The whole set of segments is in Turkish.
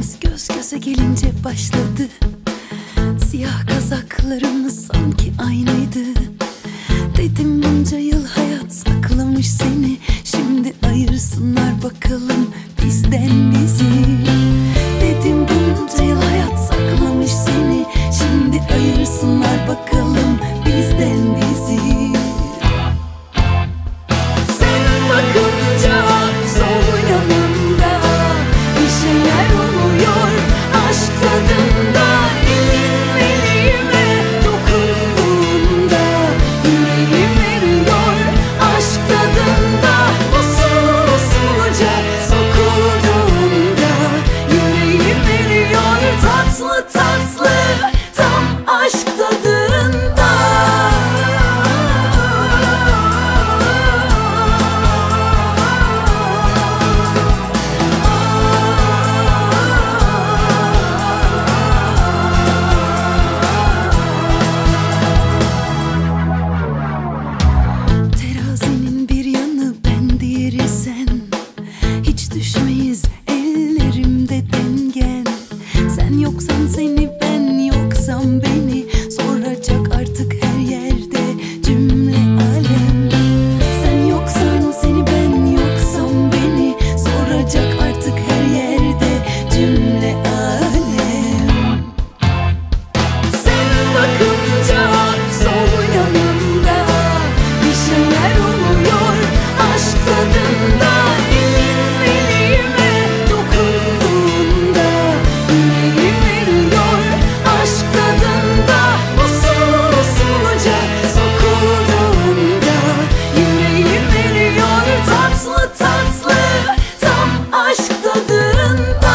Biz göz göze gelince başladı. Siyah kazaklarımız sanki aynıydı. Dedim bunca yıl hayat saklamış seni, şimdi ayırsınlar bakalım bizden bizi. Dedim bunca yıl hayat saklamış seni, şimdi ayırsınlar bakalım bizden bizi. Sen bakınca sol yanımda bir şeyler oluyor, aşk tadında. Elin elime dokunduğunda yüreğim eriyor, aşk tadında. Usul usulca sokulduğunda yüreğim eriyor, tatlı tatlı tam aşk tadında. Terazinin bir yanı ben, diğeri sen. Hiç düşmeyiz ellerimde dengen. Sen yoksan seni, ben yoksam beni soracak artık her yerde cümle alem. Sen yoksan seni, ben yoksam beni soracak artık her yerde cümle alem. Sen bakınca sol yanımda bir şeyler oluyor, aşk tadında. Elin elime dokunduğunda yüreğim eriyor, aşk tadında. Usul usulca sokulduğunda yüreğim eriyor, tatlı tatlı tam aşk tadında.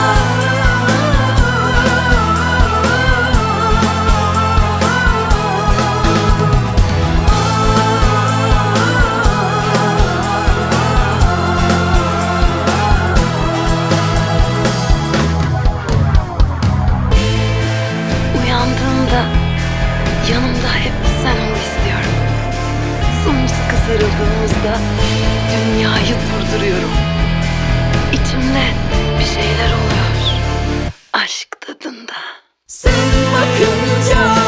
Uyandığımda yanımda hep sen ol istiyorum. Sımsıkı sarıldığımızda dünyayı durduruyorum. İçimde bir şeyler oluyor, aşk tadında. Sen bakınca